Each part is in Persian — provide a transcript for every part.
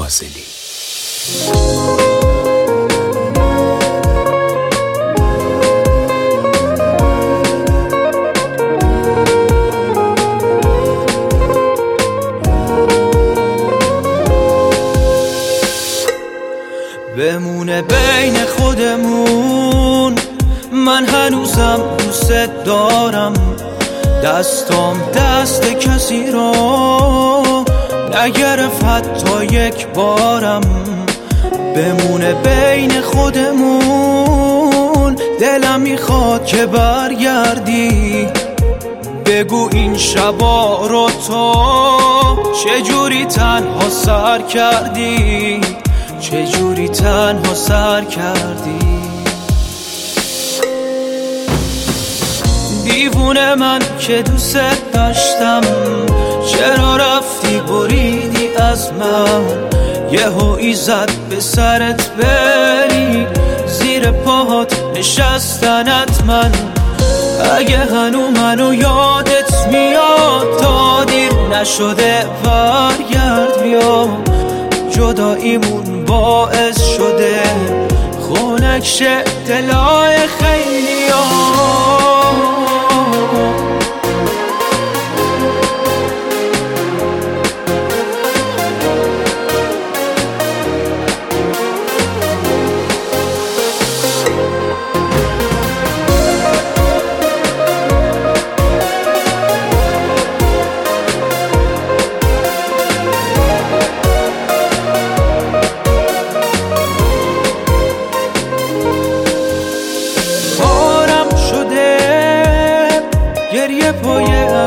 فاضلی. بمونه بین خودمون، من هنوزم دوست دارم، دستام دست کسی رو نگرفت حتی یک بارم. بمونه بین خودمون، دلم میخواد که برگردی، بگو این شبا رو تو چجوری تنها سر کردی، چجوری تنها سر کردی. دیوونه من که دوست داشتم، چرا رفتی بریدی از من، یهو ایزد به سرت بری، زیر پاهات نشستنت من. اگه هنو منو یادت میاد، تا دیر نشده برگرد بیا، جداییمون باعث شده خنک شه دلای خیلیا. گریه پای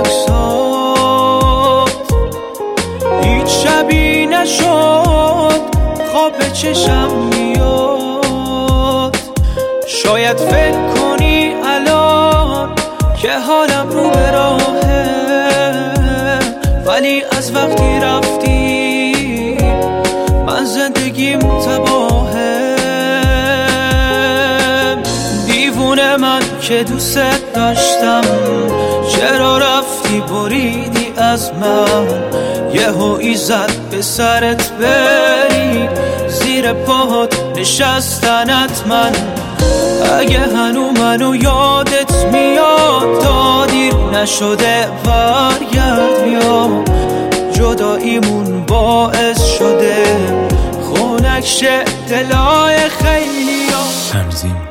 عکسات، هیچ شبی نشد خواب به چشم میاد. شاید فکر کنی الان که حالم رو به راهه، ولی از وقتی رفتی من زندگیم تباهه. دیوونه من که دوست داشتم، چرا رفتی بریدی از من، یهو ایزد به سرت بری، زیر پاهات نشستنت من. اگه هنو منو یادت میاد، تا دیر نشده برگرد بیا، جداییمون باعث شده خنک شه دلای خیلیا. تنظیم